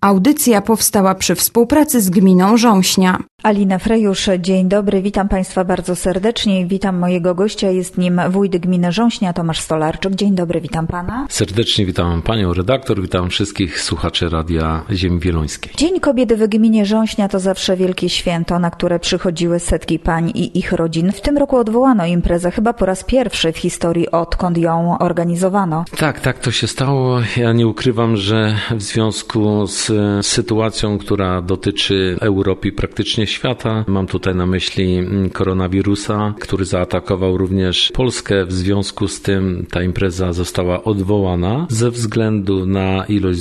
Audycja powstała przy współpracy z gminą Rząśnia. Alina Frejusz, dzień dobry, witam Państwa bardzo serdecznie. Witam mojego gościa, jest nim wójt gminy Rząśnia, Tomasz Stolarczyk. Dzień dobry, witam Pana. Serdecznie witam Panią redaktor, witam wszystkich słuchaczy Radia Ziemi Wieluńskiej. Dzień Kobiet w gminie Rząśnia to zawsze wielkie święto, na które przychodziły setki pań i ich rodzin. W tym roku odwołano imprezę chyba po raz pierwszy w historii, odkąd ją organizowano. Tak, to się stało. Ja nie ukrywam, że w związku z sytuacją, która dotyczy Europy i praktycznie świata, mam tutaj na myśli koronawirusa, który zaatakował również Polskę. W związku z tym ta impreza została odwołana ze względu na ilość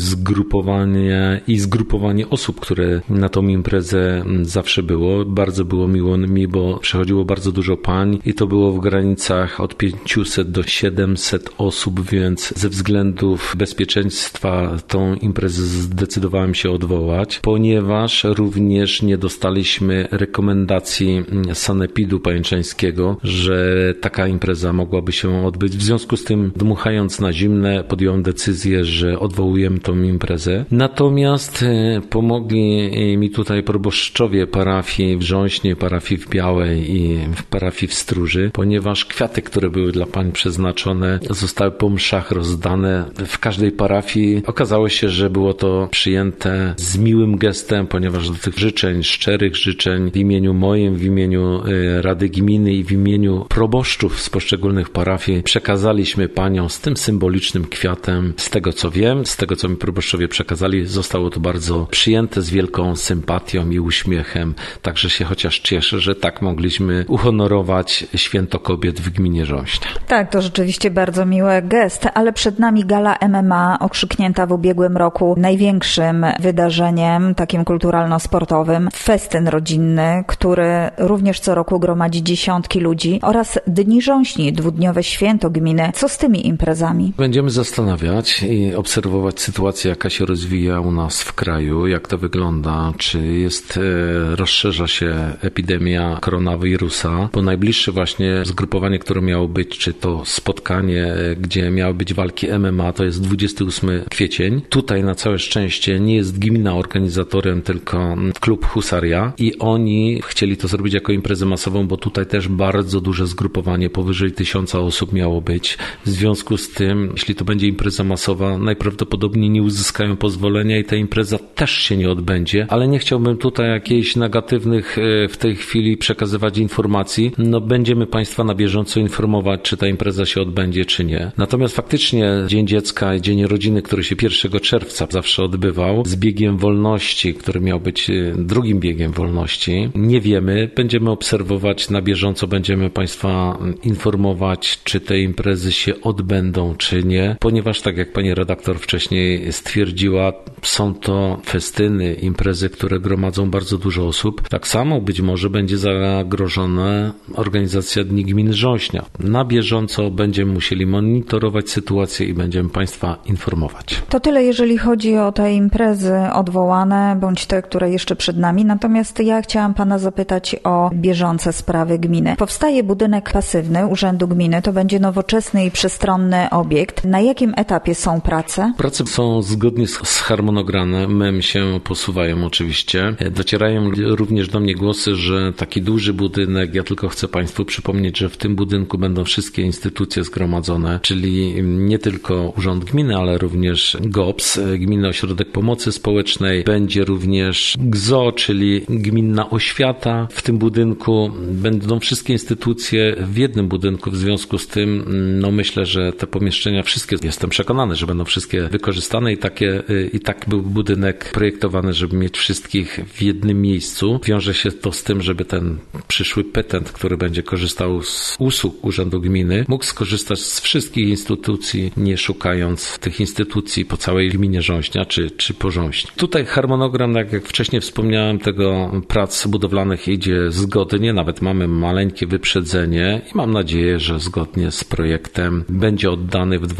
zgrupowanie osób, które na tą imprezę zawsze było. Bardzo było miło mi, bo przychodziło bardzo dużo pań i to było w granicach od 500 do 700 osób, więc ze względów bezpieczeństwa tą imprezę zdecydowałem się odwołać, ponieważ również nie dostaliśmy rekomendacji sanepidu pajęczańskiego, że taka impreza mogłaby się odbyć. W związku z tym, dmuchając na zimne, podjąłem decyzję, że odwołujemy tą imprezę. Natomiast pomogli mi tutaj proboszczowie parafii w Rząśnie, parafii w Białej i w parafii w Stróży, ponieważ kwiaty, które były dla pań przeznaczone, zostały po mszach rozdane w każdej parafii. Okazało się, że było to przyjęte z miłym gestem, ponieważ do tych życzeń, szczerych życzeń w imieniu moim, w imieniu Rady Gminy i w imieniu proboszczów z poszczególnych parafii przekazaliśmy paniom z tym symbolicznym kwiatem. Z tego co wiem, z tego co mi proboszczowie przekazali, zostało to bardzo przyjęte z wielką sympatią i uśmiechem. Także się chociaż cieszę, że tak mogliśmy uhonorować Święto Kobiet w gminie Rząśnia. Tak, to rzeczywiście bardzo miły gest, ale przed nami gala MMA, okrzyknięta w ubiegłym roku największym wydarzeniem, takim kulturalno-sportowym, festyn rodzinny, który również co roku gromadzi dziesiątki ludzi, oraz Dni Rząśni, dwudniowe święto gminy. Co z tymi imprezami? Będziemy zastanawiać i obserwować sytuację, jaka się rozwija u nas w kraju, jak to wygląda, czy rozszerza się epidemia koronawirusa, bo najbliższe właśnie zgrupowanie, które miało być, czy to spotkanie, gdzie miały być walki MMA, to jest 28 kwiecień. Tutaj na całe szczęście nie jest gmina organizatorem, tylko klub Husaria i oni chcieli to zrobić jako imprezę masową, bo tutaj też bardzo duże zgrupowanie, powyżej 1000 osób miało być. W związku z tym, jeśli to będzie impreza masowa, najprawdopodobniej nie uzyskają pozwolenia i ta impreza też się nie odbędzie, ale nie chciałbym tutaj jakichś negatywnych w tej chwili przekazywać informacji. Będziemy Państwa na bieżąco informować, czy ta impreza się odbędzie, czy nie. Natomiast faktycznie Dzień Dziecka i Dzień Rodziny, który się 1 czerwca zawsze odbywał, z biegiem wolności, który miał być drugim biegiem wolności, nie wiemy. Będziemy obserwować na bieżąco, będziemy Państwa informować, czy te imprezy się odbędą, czy nie, ponieważ tak jak Pani redaktor wcześniej stwierdziła, są to festyny, imprezy, które gromadzą bardzo dużo osób. Tak samo być może będzie zagrożona organizacja Dni Gminy Rząśnia. Na bieżąco będziemy musieli monitorować sytuację i będziemy Państwa informować. To tyle, jeżeli chodzi o te imprezy odwołane, bądź te, które jeszcze przed nami. Natomiast ja chciałam Pana zapytać o bieżące sprawy gminy. Powstaje budynek pasywny Urzędu Gminy. To będzie nowoczesny i przestronny obiekt. Na jakim etapie są prace? Prace są zgodnie z harmonogramem, się posuwają oczywiście. Docierają również do mnie głosy, że taki duży budynek, ja tylko chcę Państwu przypomnieć, że w tym budynku będą wszystkie instytucje zgromadzone, czyli nie tylko Urząd Gminy, ale również GOPS, Gminny Ośrodek Pomocy Społecznej, będzie również GZO, czyli Gminna Oświata. W tym budynku będą wszystkie instytucje w jednym budynku, w związku z tym myślę, że te pomieszczenia wszystkie, jestem przekonany, że będą wszystkie wykorzystane i tak był budynek projektowany, żeby mieć wszystkich w jednym miejscu. Wiąże się to z tym, żeby ten przyszły petent, który będzie korzystał z usług Urzędu Gminy, mógł skorzystać z wszystkich instytucji, nie szukając tych instytucji po całej gminie Rząśnia czy po Rząśni. Tutaj harmonogram, jak wcześniej wspomniałem, tego prac budowlanych idzie zgodnie, nawet mamy maleńkie wyprzedzenie i mam nadzieję, że zgodnie z projektem będzie oddany w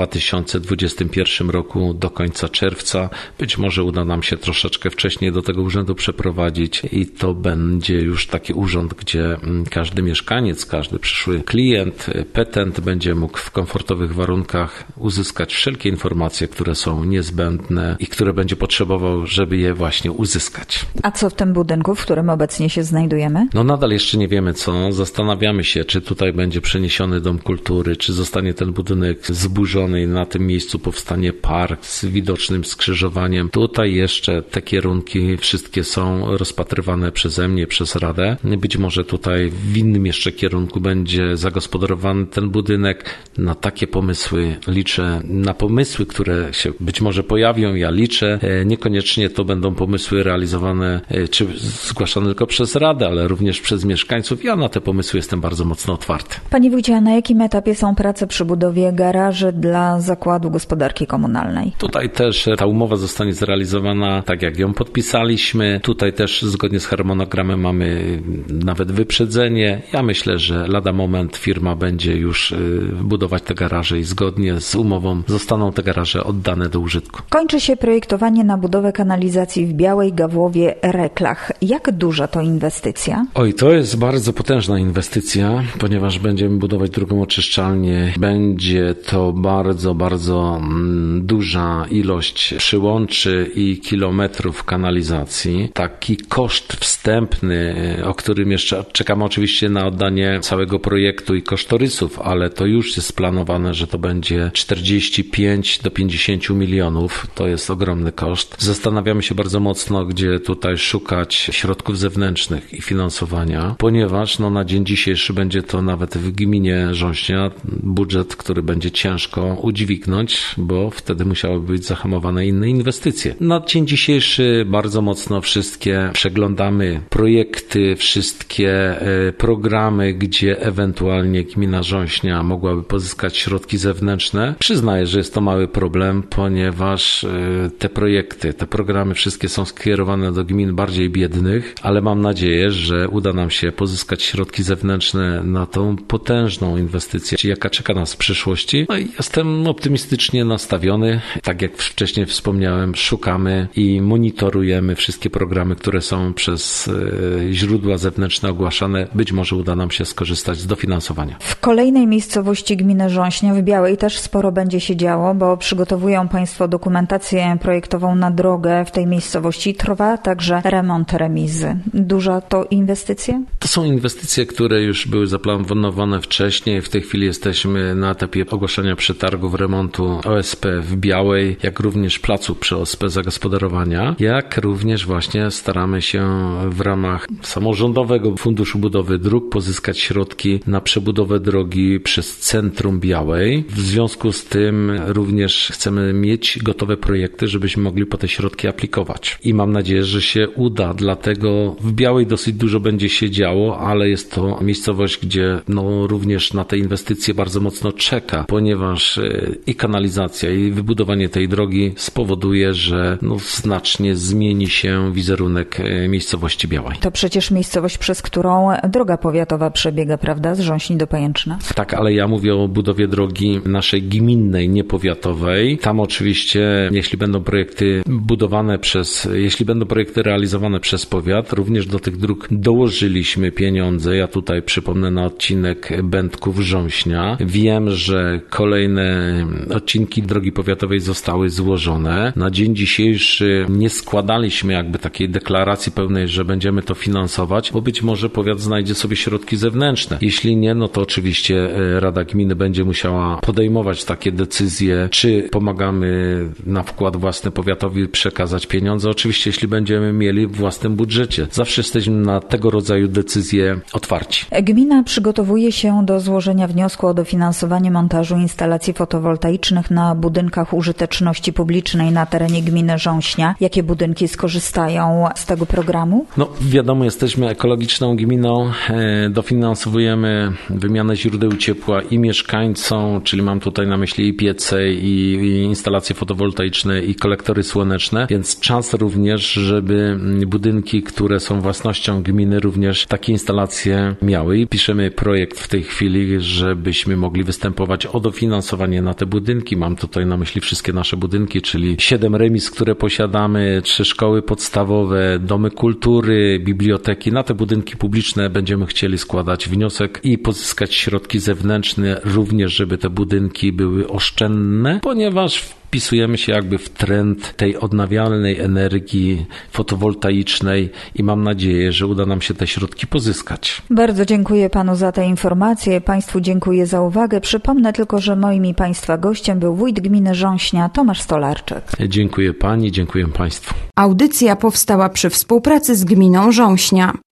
2021 roku do końca czerwca. Być może uda nam się troszeczkę wcześniej do tego urzędu przeprowadzić i to będzie już taki urząd, gdzie każdy mieszkaniec, każdy przyszły klient, petent będzie mógł w komfortowych warunkach uzyskać wszelkie informacje, które są niezbędne i które będzie potrzebne potrzebował, żeby je właśnie uzyskać. A co w tym budynku, w którym obecnie się znajdujemy? No nadal jeszcze nie wiemy co. Zastanawiamy się, czy tutaj będzie przeniesiony Dom Kultury, czy zostanie ten budynek zburzony i na tym miejscu powstanie park z widocznym skrzyżowaniem. Tutaj jeszcze te kierunki wszystkie są rozpatrywane przeze mnie, przez Radę. Być może tutaj w innym jeszcze kierunku będzie zagospodarowany ten budynek. Na takie pomysły liczę, na pomysły, które się być może pojawią, ja liczę. Niekoniecznie to będą pomysły realizowane czy zgłaszane tylko przez Radę, ale również przez mieszkańców. Ja na te pomysły jestem bardzo mocno otwarty. Panie wójcie, a na jakim etapie są prace przy budowie garaży dla Zakładu Gospodarki Komunalnej? Tutaj też ta umowa zostanie zrealizowana tak, jak ją podpisaliśmy. Tutaj też zgodnie z harmonogramem mamy nawet wyprzedzenie. Ja myślę, że lada moment firma będzie już budować te garaże i zgodnie z umową zostaną te garaże oddane do użytku. Kończy się projektowanie na budowę kanalizacji w Białej, Gawłowie, Reklach. Jak duża to inwestycja? Oj, to jest bardzo potężna inwestycja, ponieważ będziemy budować drugą oczyszczalnię. Będzie to bardzo, bardzo duża ilość przyłączy i kilometrów kanalizacji. Taki koszt wstępny, o którym jeszcze czekamy oczywiście na oddanie całego projektu i kosztorysów, ale to już jest planowane, że to będzie 45 do 50 milionów. To jest ogromny koszt. Zastanawiamy się bardzo mocno, gdzie tutaj szukać środków zewnętrznych i finansowania, ponieważ na dzień dzisiejszy będzie to nawet w gminie Rząśnia budżet, który będzie ciężko udźwignąć, bo wtedy musiałyby być zahamowane inne inwestycje. Na dzień dzisiejszy bardzo mocno wszystkie przeglądamy projekty, wszystkie programy, gdzie ewentualnie gmina Rząśnia mogłaby pozyskać środki zewnętrzne. Przyznaję, że jest to mały problem, ponieważ te projekty, te programy wszystkie są skierowane do gmin bardziej biednych, ale mam nadzieję, że uda nam się pozyskać środki zewnętrzne na tą potężną inwestycję, jaka czeka nas w przyszłości. No i jestem optymistycznie nastawiony. Tak jak wcześniej wspomniałem, szukamy i monitorujemy wszystkie programy, które są przez źródła zewnętrzne ogłaszane. Być może uda nam się skorzystać z dofinansowania. W kolejnej miejscowości gminy Rząśnia, w Białej, też sporo będzie się działo, bo przygotowują Państwo dokumentację projektową na drogę w tej miejscowości. Trwa także remont remizy. Duża to inwestycja? To są inwestycje, które już były zaplanowane wcześniej. W tej chwili jesteśmy na etapie ogłaszania przetargów remontu OSP w Białej, jak również placu przy OSP zagospodarowania, jak również właśnie staramy się w ramach samorządowego Funduszu Budowy Dróg pozyskać środki na przebudowę drogi przez centrum Białej. W związku z tym również chcemy mieć gotowe projekty, żebyśmy mogli po te środki aplikować. I mam nadzieję, że się uda, dlatego w Białej dosyć dużo będzie się działo, ale jest to miejscowość, gdzie również na te inwestycje bardzo mocno czeka, ponieważ i kanalizacja, i wybudowanie tej drogi spowoduje, że znacznie zmieni się wizerunek miejscowości Białej. To przecież miejscowość, przez którą droga powiatowa przebiega, prawda? Z Rząśni do Pajęczna? Tak, ale ja mówię o budowie drogi naszej gminnej, nie powiatowej. Tam oczywiście, jeśli będą projekty realizowane przez powiat, również do tych dróg dołożyliśmy pieniądze. Ja tutaj przypomnę na odcinek Będków-Rząśnia. Wiem, że kolejne odcinki drogi powiatowej zostały złożone. Na dzień dzisiejszy nie składaliśmy takiej deklaracji pełnej, że będziemy to finansować, bo być może powiat znajdzie sobie środki zewnętrzne. Jeśli nie, to oczywiście Rada Gminy będzie musiała podejmować takie decyzje, czy pomagamy na wkład własny powiatowi przekazać pieniądze. Oczywiście, jeśli będziemy mieli w własnym budżecie. Zawsze jesteśmy na tego rodzaju decyzje otwarci. Gmina przygotowuje się do złożenia wniosku o dofinansowanie montażu instalacji fotowoltaicznych na budynkach użyteczności publicznej na terenie gminy Rząśnia. Jakie budynki skorzystają z tego programu? Wiadomo, jesteśmy ekologiczną gminą. Dofinansowujemy wymianę źródeł ciepła i mieszkańcom, czyli mam tutaj na myśli i piece, i instalacje fotowoltaiczne, i kolektory słoneczne, więc czas również, żeby budynki, które są własnością gminy, również takie instalacje miały. I piszemy projekt w tej chwili, żebyśmy mogli występować o dofinansowanie na te budynki. Mam tutaj na myśli wszystkie nasze budynki, czyli 7 remiz, które posiadamy, 3 szkoły podstawowe, domy kultury, biblioteki. Na te budynki publiczne będziemy chcieli składać wniosek i pozyskać środki zewnętrzne, również żeby te budynki były oszczędne, ponieważ w wpisujemy się jakby w trend tej odnawialnej energii fotowoltaicznej i mam nadzieję, że uda nam się te środki pozyskać. Bardzo dziękuję panu za te informacje. Państwu dziękuję za uwagę. Przypomnę tylko, że moim i państwa gościem był wójt gminy Rząśnia Tomasz Stolarczyk. Dziękuję pani, dziękuję państwu. Audycja powstała przy współpracy z gminą Rząśnia.